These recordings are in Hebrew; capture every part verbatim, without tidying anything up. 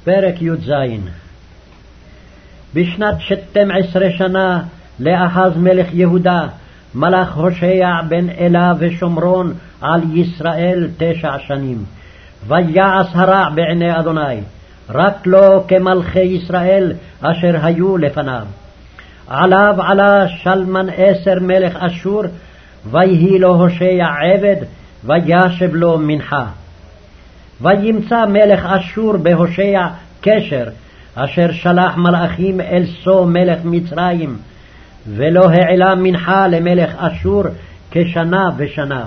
פרק י"ז. בשנת שתים עשרה שנה לאחז מלך יהודה מלך הושע בן אלה ושומרון על ישראל תשע שנים. ויעש הרע בעיני אדוני, רק לא כמלכי ישראל אשר היו לפניו. עליו עלה שלמן עשר מלך אשור, ויהי לו הושע עבד, וישב לו מנחה. וימצא מלך אשור בהושע קשר, אשר שלח מלאכים אל סו מלך מצרים, ולא העלה מנחה למלך אשור כשנה ושנה.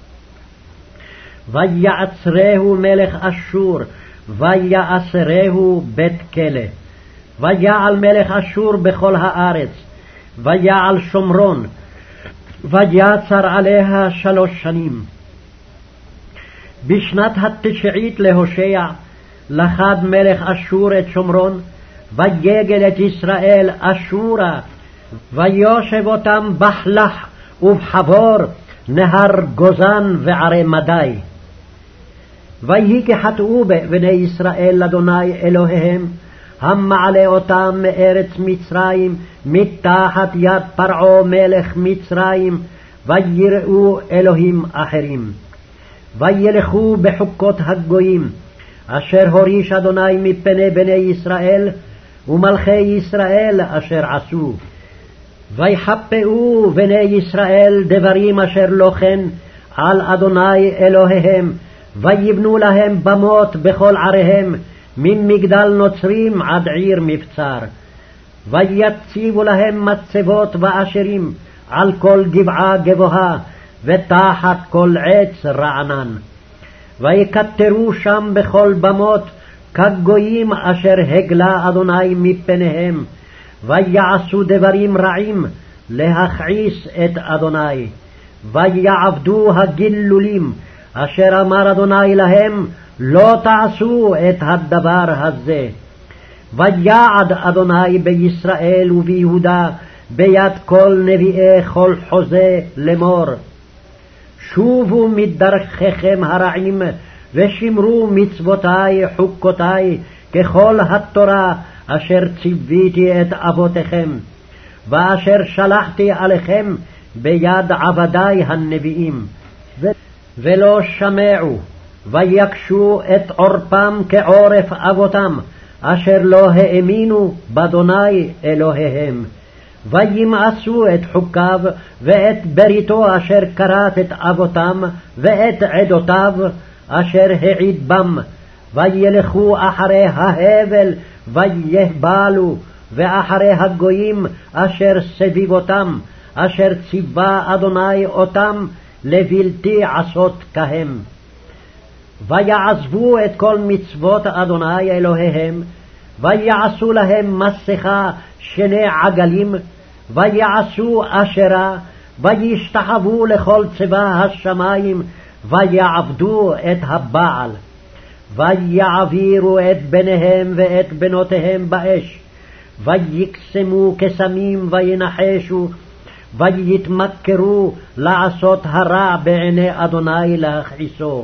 ויעצרהו מלך אשור, ויאסרהו בית כלא. ויעל מלך אשור בכל הארץ, ויעל שומרון, ויצר עליה שלוש שנים. בשנת התשעית להושע לכד מלך אשור את שומרון, ויגל את ישראל אשורה, ויושב אותם בחלח ובחבור, נהר גוזן וערי מדי. ויהי כחטאו בני ישראל לאדוני אלוהיהם, המעלה אותם מארץ מצרים מתחת יד פרעה מלך מצרים, ויראו אלוהים אחרים. וילכו בחוקות הגויים, אשר הוריש אדוני מפני בני ישראל, ומלכי ישראל אשר עשו. ויחפאו בני ישראל דברים אשר לא כן על אדוני אלוהיהם, ויבנו להם במות בכל עריהם, ממגדל נוצרים עד עיר מבצר. ויציבו להם מצבות ואשרים על כל גבעה גבוהה, ותחת כל עץ רענן. ויקטרו שם בכל במות כגויים אשר הגלה אדוני מפניהם, ויעשו דברים רעים להכעיס את אדוני. ויעבדו הגילולים אשר אמר אדוני להם, לא תעשו את הדבר הזה. ויעד אדוני בישראל וביהודה ביד כל נביאי כל חוזה לאמור, שובו מדרכיכם הרעים, ושמרו מצוותי חוקותי, ככל התורה אשר ציוויתי את אבותיכם, ואשר שלחתי עליכם ביד עבדי הנביאים. ולא שמעו, ויקשו את עורפם כעורף אבותם, אשר לא האמינו באדוני אלוהיהם. וימאסו את חוקיו ואת בריתו אשר כרת את אבותם, ואת עדותיו אשר העיד בם. וילכו אחרי ההבל ויהבלו, ואחרי הגויים אשר סביבותם, אשר ציווה אדוני אותם לבלתי עשות כהם. ויעזבו את כל מצוות אדוני אלוהיהם, ויעשו להם מסכה שני עגלים, ויעשו אשרה, וישתחוו לכל צבא השמיים, ויעבדו את הבעל. ויעבירו את בניהם ואת בנותיהם באש, ויקסמו קסמים וינחשו, ויתמכרו לעשות הרע בעיני אדוני להכעיסו.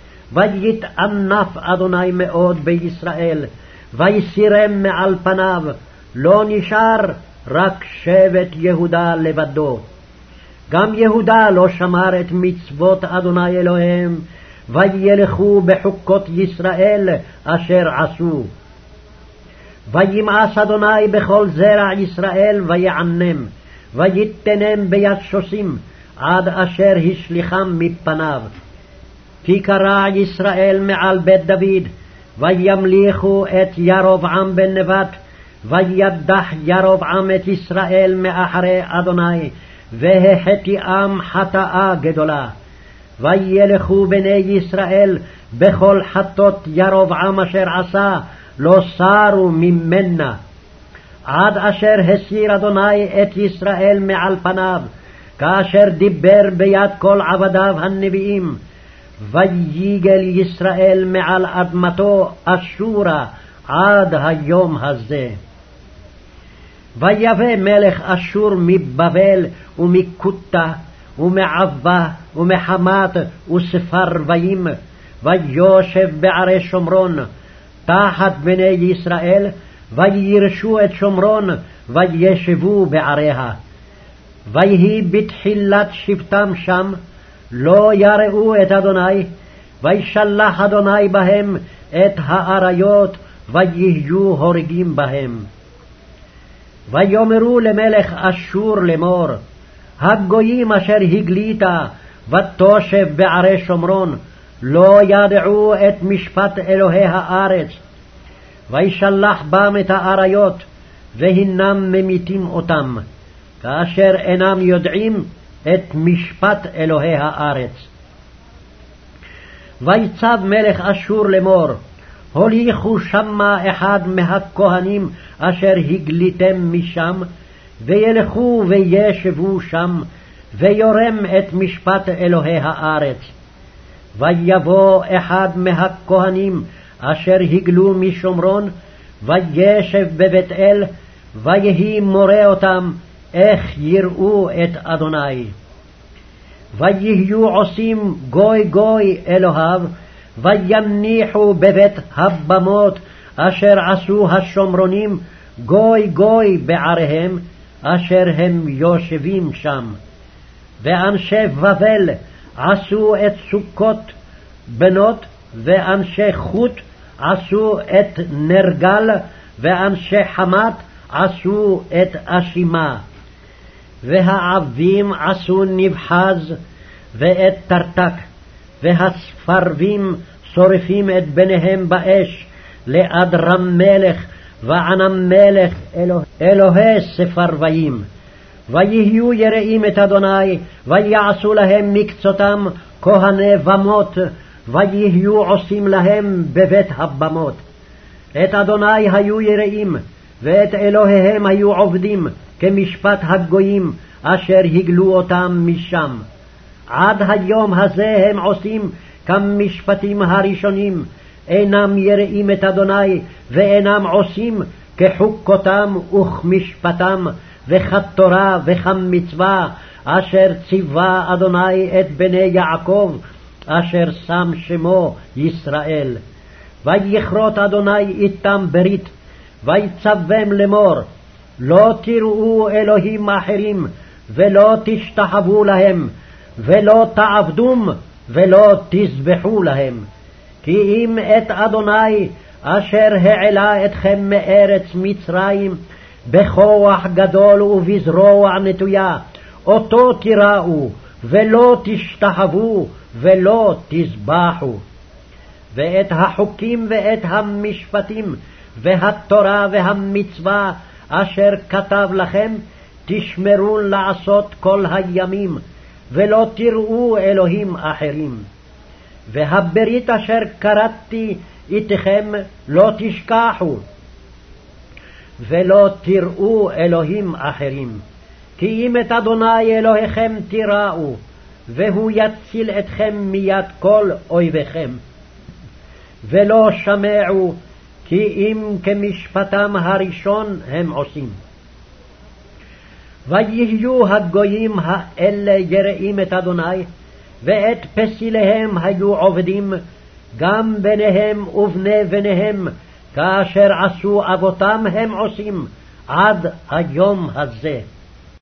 ויתענף אדוני מאוד בישראל, ויסירם מעל פניו, לא נשאר רק שבט יהודה לבדו. גם יהודה לא שמר את מצוות אדוני אלוהיהם, וילכו בחוקות ישראל אשר עשו. וימאס אדוני בכל זרע ישראל ויענם, ויתנם ביד שושים, עד אשר השליחם מפניו. כי קרע ישראל מעל בית דוד, וימליכו את ירבעם בן נבט, וידח ירבעם את ישראל מאחרי אדוני, והחטיאם חטאה גדולה. וילכו בני ישראל בכל חטות ירבעם אשר עשה, לא סרו ממנה, עד אשר הסיר אדוני את ישראל מעל פניו, כאשר דיבר ביד כל עבדיו הנביאים. ויגל ישראל מעל אדמתו אשורה עד היום הזה. ויבא מלך אשור מבבל ומכותה ומעבה ומחמת וספרווים, ויושב בערי שומרון, תחת בני ישראל, וירשו את שומרון, וישבו בעריה. ויהי בתחילת שבטם שם, לא יראו את אדוני, וישלח אדוני בהם את האריות, ויהיו הורגים בהם. ויאמרו למלך אשור לאמור, הגויים אשר הגלית ותושב בערי שומרון, לא ידעו את משפט אלוהי הארץ. וישלח בם את האריות, והנם ממיתים אותם, כאשר אינם יודעים את משפט אלוהי הארץ. ויצב מלך אשור לאמור, הוליכו שמה אחד מהכהנים אשר הגליתם משם, וילכו וישבו שם, ויורם את משפט אלוהי הארץ. ויבוא אחד מהכהנים אשר הגלו משומרון, וישב בבית אל, ויהי מורה אותם איך יראו את אדוני. ויהיו עושים גוי גוי אלוהיו, ויניחו בבית הבמות אשר עשו השומרונים גוי גוי בעריהם, אשר הם יושבים שם. ואנשי בבל עשו את סוכות בנות, ואנשי חוט עשו את נרגל, ואנשי חמת עשו את אשימה. והעבים עשו נבחז ואת תרתק, והספרבים שורפים את בניהם באש, לאדרם מלך וענם מלך אלוה, אלוהי ספרוויים. ויהיו יראים את אדוני, ויעשו להם מקצותם כהני במות, ויהיו עושים להם בבית הבמות. את אדוני היו יראים, ואת אלוהיהם היו עובדים, כמשפט הגויים אשר הגלו אותם משם. עד היום הזה הם עושים כמשפטים הראשונים, אינם יראים את אדוני, ואינם עושים כחוקותם וכמשפטם, וכתורה וכמצווה, אשר ציווה אדוני את בני יעקב, אשר שם שמו ישראל. ויכרות אדוני איתם ברית, ויצבם לאמור, לא תראו אלוהים אחרים, ולא תשתחוו להם, ולא תעבדום, ולא תזבחו להם. כי אם את אדוני אשר העלה אתכם מארץ מצרים, בכוח גדול ובזרוע נטויה, אותו תיראו, ולא תשתחוו, ולא תזבחו. ואת החוקים ואת המשפטים, והתורה והמצווה, אשר כתב לכם, תשמרו לעשות כל הימים, ולא תראו אלוהים אחרים. והברית אשר קראתי איתכם לא תשכחו, ולא תראו אלוהים אחרים. כי אם את אדוני אלוהיכם תיראו, והוא יציל אתכם מיד כל אויביכם. ולא שמעו, כי אם כמשפטם הראשון הם עושים. ויהיו הגויים האלה יראים את אדוני, ואת פסיליהם היו עובדים, גם בניהם ובני בניהם, כאשר עשו אבותם הם עושים, עד היום הזה.